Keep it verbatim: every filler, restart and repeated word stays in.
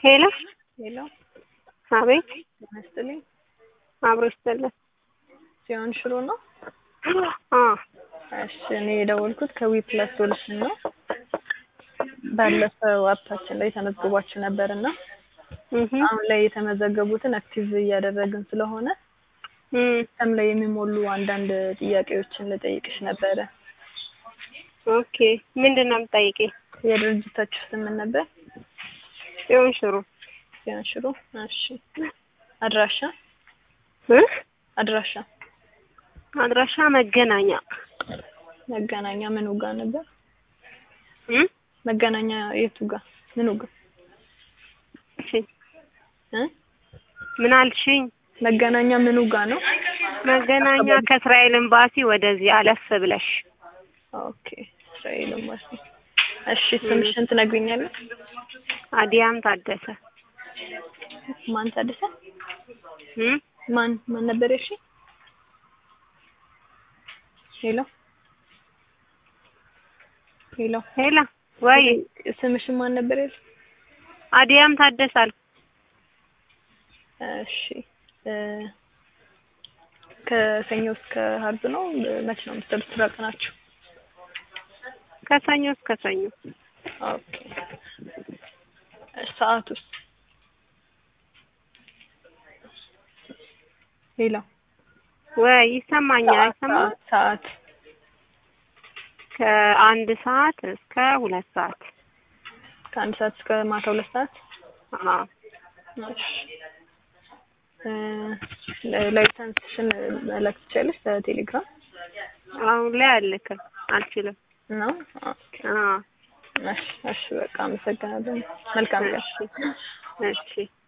ሄሎ ሄሎ አቤት መስጥልኝ አብሮ ይስተላል ሲሆን ሽሮ ነው። አ እሺ እኔ የደወልኩት ከዊ ፕላስ ሶሉሽን ነው። ባለፈው አፓችን ላይ ተመዝግባችሁ ነበርና እህ አሁን ላይ የተመዘገቡትን አክቲቭ እያደረግን ስለሆነ እም ተም ላይ የሚሞሉ አንዳንድ ጥያቄዎችን ልጠይቅሽ ነበረ። ኦኬ ምንድነው የምትጠይቂኝ? የድርጅታችሁ ስም ምን ነበር? ሲሆን ሽሮ ሲሆን ሽሮ። እሺ አድራሻ እ አድራሻ አድራሻ መገናኛ መገናኛ ምኑ ጋር ነበር? እም መገናኛ የቱ ጋር ምኑ ጋር? እሺ እ ምን አልሽኝ? መገናኛ ምኑ ጋር ነው? መገናኛ ከእስራኤል ኤምባሲ ወደዚህ አለፍ ብለሽ። ኦኬ እስራኤል ኤምባሲ። እሺ ስምሽን ትነግሪኛለሽ? አዲያም ታደሰ። ማን ታደሰ? እም ማን ማን ነበር? እሺ ሄሎ ሄሎ ሄሎ ወይ ስምሽን ማን ነበር? አዲያም ታደሰ አልኩ። እሺ እ ከሰኞ እስከ ዓርብ ነው። መቼ ነው የምትሰሩት ስራ ቀናችሁ? ከሰኞ እስከ ሰኞ። ኦኬ ሰዓቱስ? ሄሎ ወይ ይሰማኛል አይሰማም? ሰዓት ከአንድ ሰዓት እስከ ሁለት ሰዓት። ከአንድ ሰዓት እስከ ማታ ሁለት ሰዓት? አዎ እሺ እ ላይሰንስሽን መላክ ትችያለሽ በቴሌግራም? አሁን ላይ አልልክም አልችልም። ነው ኦኬ አዎ እሺ እሺ በቃ አመሰግናለሁ። መልካም ቀን። እሺ እሺ